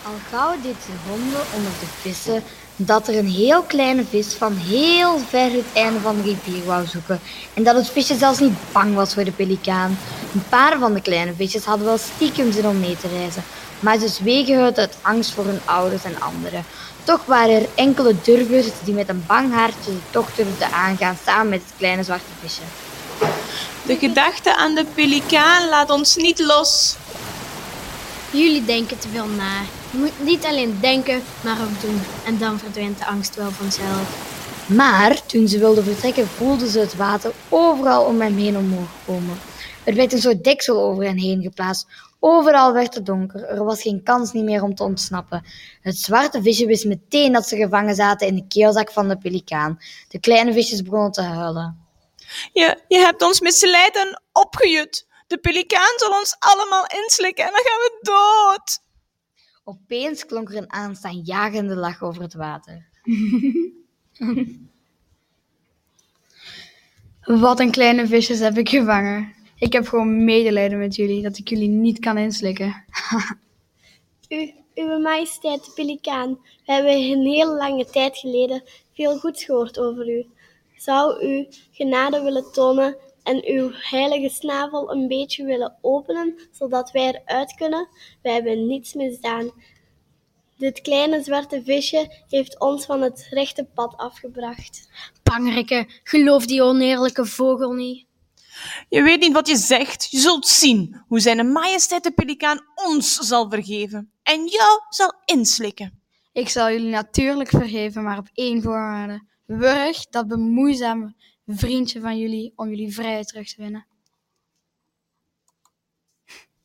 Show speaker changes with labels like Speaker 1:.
Speaker 1: Al gauw deed de ronde onder de vissen dat er een heel kleine vis van heel ver het einde van de rivier wou zoeken en dat het visje zelfs niet bang was voor de pelikaan. Een paar van de kleine visjes hadden wel stiekem zin om mee te reizen, maar ze zwegen het uit angst voor hun ouders en anderen. Toch waren er enkele durvers die met een bang hartje de tocht durfden aangaan samen met het kleine zwarte visje.
Speaker 2: De gedachte aan de pelikaan laat ons niet los.
Speaker 3: Jullie denken te veel na. Je moet niet alleen denken, maar ook doen. En dan verdwijnt de angst wel vanzelf.
Speaker 1: Maar toen ze wilden vertrekken, voelden ze het water overal om hem heen omhoog komen. Er werd een soort deksel over hen heen geplaatst. Overal werd het donker. Er was geen kans niet meer om te ontsnappen. Het zwarte visje wist meteen dat ze gevangen zaten in de keelzak van de pelikaan. De kleine visjes begonnen te huilen.
Speaker 2: Je hebt ons misleid en opgejut. De pelikaan zal ons allemaal inslikken en dan gaan we dood.
Speaker 1: Opeens klonk er een aanstaanjagende lach over het water.
Speaker 4: Wat een kleine visjes heb ik gevangen. Ik heb gewoon medelijden met jullie dat ik jullie niet kan inslikken.
Speaker 5: Uwe majesteit de pelikaan, we hebben een heel lange tijd geleden veel goeds gehoord over u. Zou u genade willen tonen en uw heilige snavel een beetje willen openen, zodat wij eruit kunnen? Wij hebben niets misdaan. Dit kleine zwarte visje heeft ons van het rechte pad afgebracht.
Speaker 3: Pangrikke, geloof die oneerlijke vogel niet.
Speaker 2: Je weet niet wat je zegt. Je zult zien hoe zijn majesteit de pelikaan ons zal vergeven en jou zal inslikken.
Speaker 4: Ik zal jullie natuurlijk vergeven, maar op 1 voorwaarde. Wurg dat bemoeizame vriendje van jullie om jullie vrijheid terug te winnen.